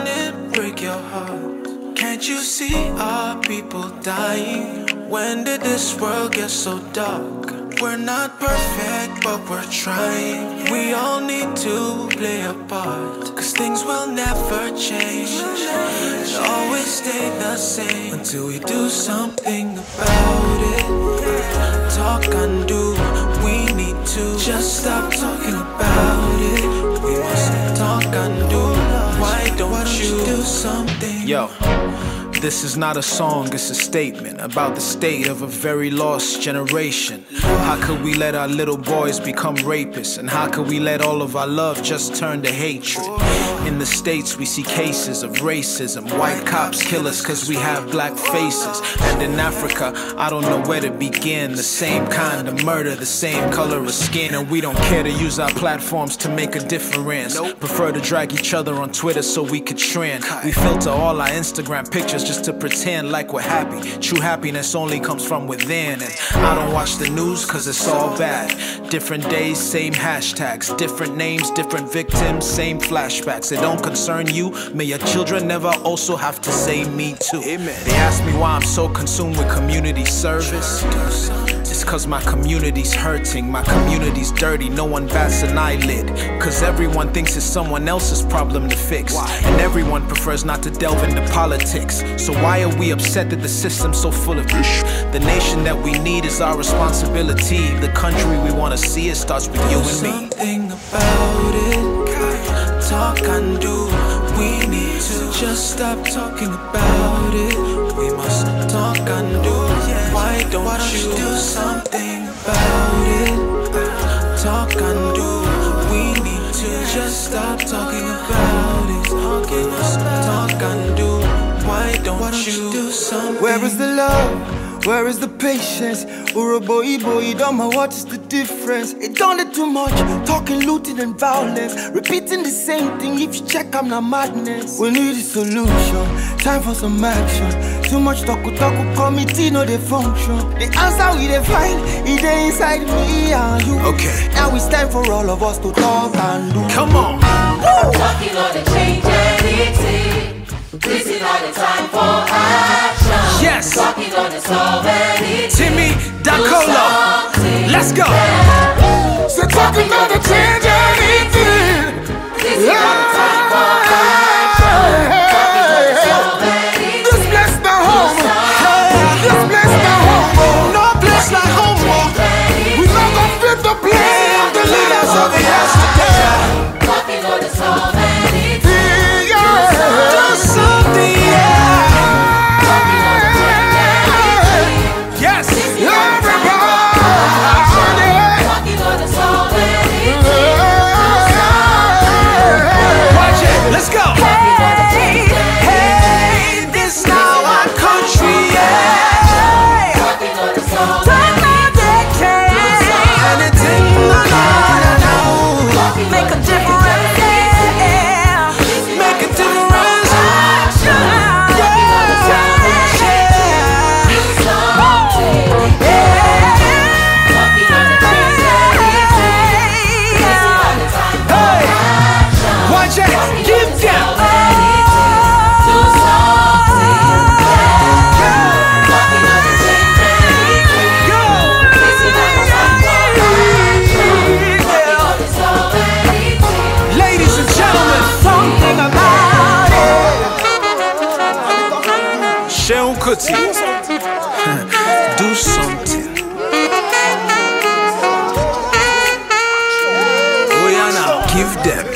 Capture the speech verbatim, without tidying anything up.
it break your heart? Can't you see our people dying? When did this world get so dark? We're not perfect, but we're trying. We all need to play a part, cause things will never change. They'll always stay the same until we do something about it. Talk and do, we need to just stop talking about it. We must talk and do. Why don't you do something? Yo, this is not a song, it's a statement about the state of a very lost generation. How could we let our little boys become rapists? And how could we let all of our love just turn to hatred? In the States we see cases of racism. White cops kill us cause we have black faces. And in Africa, I don't know where to begin. The same kind of murder, the same color of skin. And we don't care to use our platforms to make a difference. Prefer to drag each other on Twitter so we could trend. We filter all our Instagram pictures just to pretend like we're happy. True happiness only comes from within. And I don't watch the news cause it's all bad. Different days, same hashtags. Different names, different victims, same flashbacks. It don't concern you, may your children never also have to say me too. Amen. They ask me why I'm so consumed with community service. It's cause my community's hurting, my community's dirty, no one bats an eyelid. Cause everyone thinks it's someone else's problem to fix. And everyone prefers not to delve into politics. So why are we upset that the system's so full of ish? The nation that we need is our responsibility. The country we wanna see, it starts with you and me. Something about it, talk and do. We need to just stop talking about it. We must talk and do. Why don't you do something about it? Talk and do. We need to just stop talking about it. We must talk and do. Why don't you do something? Where is the love? Where is the patience? Or a boy, boy, don't know what is the difference? It done it too much, talking, looting and violence, repeating the same thing. If you check, I'm not madness. We need a solution, time for some action. Too much talk, talk, committee, no they function. The answer we dey find, it dey inside me and you. Okay. Now it's time for all of us to talk and do. Come on. Talking on the change anything. This is not the time for action. Yes. Talking on the solve anything. Timmy Dacola. Let's go. So talking on the change anything. This is not the time for action. Talking on the solve anything. This place my home. This place my home. No place like home. We not gonna fit the blame the leaders of the yesterday. Talking on the solve anything. Do something, yeah. Yes. Watch it. Let's go. Hey, hey, this now our country, yeah. Turn on the case. Anything, no, no, no. Make a difference, yeah. Make a difference. Give them. Ladies and gentlemen, something about it. Seun Kuti, do something. Oh yeah, now give them.